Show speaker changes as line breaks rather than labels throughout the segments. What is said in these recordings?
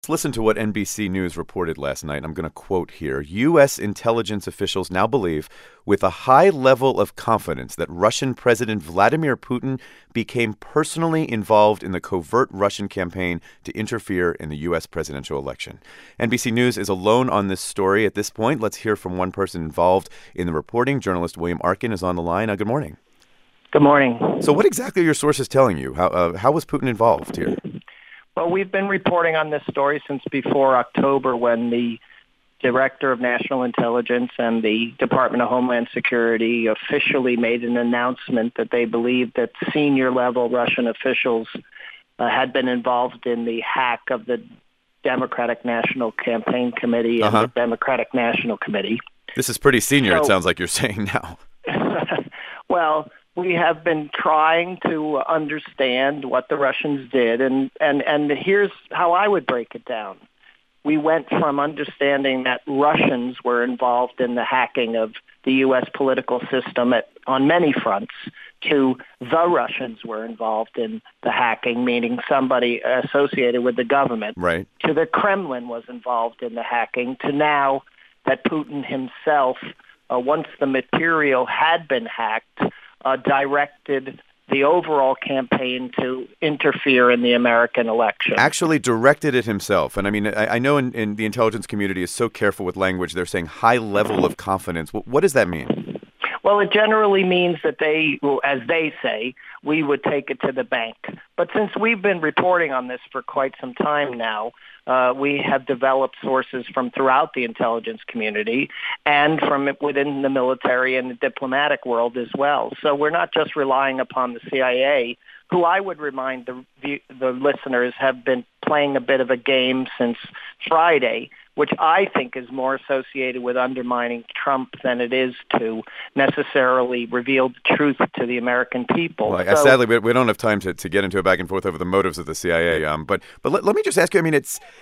Let's listen to what NBC News reported last night. I'm going to quote here. U.S. intelligence officials now believe with a high level of confidence that Russian President Vladimir Putin became personally involved in the covert Russian campaign to interfere in the U.S. presidential election. NBC News is alone on this story at this point. Let's hear from one person involved in the reporting. Journalist William Arkin is on the line. Good morning.
Good morning.
So what exactly are your sources telling you? How was Putin involved here?
Well, we've been reporting on this story since before October, when the Director of National Intelligence and the Department of Homeland Security officially made an announcement that they believed that senior-level Russian officials had been involved in the hack of the Democratic National Campaign Committee and the Democratic National Committee.
This is pretty senior, it sounds like you're saying now.
Well, we have been trying to understand what the Russians did, and here's how I would break it down. We went from understanding that Russians were involved in the hacking of the U.S. political system on many fronts to the Russians were involved in the hacking, meaning somebody associated with the government,
right,
to the Kremlin was involved in the hacking, to now that Putin himself, once the material had been hacked, directed the overall campaign to interfere in the American election.
Actually directed it himself. And I mean, I know in the intelligence community is so careful with language. They're saying high level of confidence. What does that mean?
Well, it generally means that they, as they say, we would take it to the bank. But since we've been reporting on this for quite some time now, we have developed sources from throughout the intelligence community and from within the military and the diplomatic world as well. So we're not just relying upon the CIA, who I would remind the listeners have been playing a bit of a game since Friday, which I think is more associated with undermining Trump than it is to necessarily reveal the truth to the American people.
Well, sadly, we don't have time to get into a back and forth over the motives of the CIA. But let me just ask you, I mean,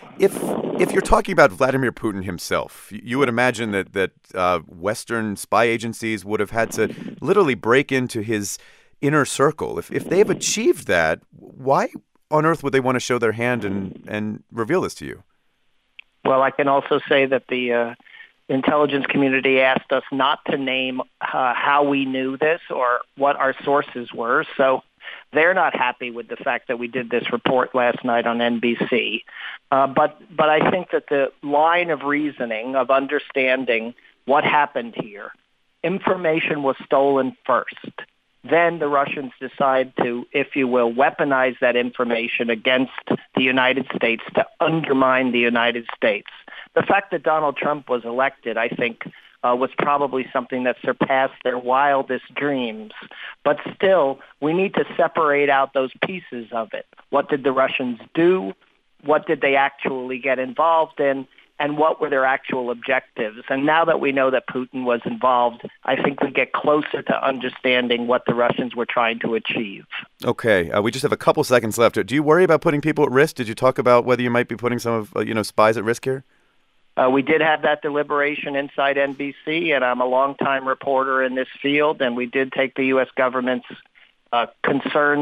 if you're talking about Vladimir Putin himself, you would imagine that Western spy agencies would have had to literally break into his inner circle. If they've achieved that, why on earth would they want to show their hand and reveal this to you?
Well, I can also say that the intelligence community asked us not to name how we knew this or what our sources were, so they're not happy with the fact that we did this report last night on NBC. But I think that the line of reasoning of understanding what happened here, information was stolen first. Then the Russians decide to, if you will, weaponize that information against the United States to undermine the United States. The fact that Donald Trump was elected, I think, was probably something that surpassed their wildest dreams. But still, we need to separate out those pieces of it. What did the Russians do? What did they actually get involved in? And what were their actual objectives? And now that we know that Putin was involved, I think we get closer to understanding what the Russians were trying to achieve.
Okay, we just have a couple seconds left. Do you worry about putting people at risk? Did you talk about whether you might be putting some of spies at risk here?
We did have that deliberation inside NBC, and I'm a longtime reporter in this field, and we did take the U.S. government's concerns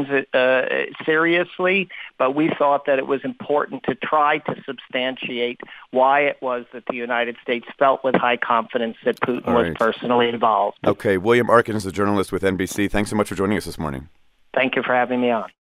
seriously, but we thought that it was important to try to substantiate why it was that the United States felt with high confidence that Putin was personally involved.
Okay, William Arkin is a journalist with NBC. Thanks so much for joining us this morning.
Thank you for having me on.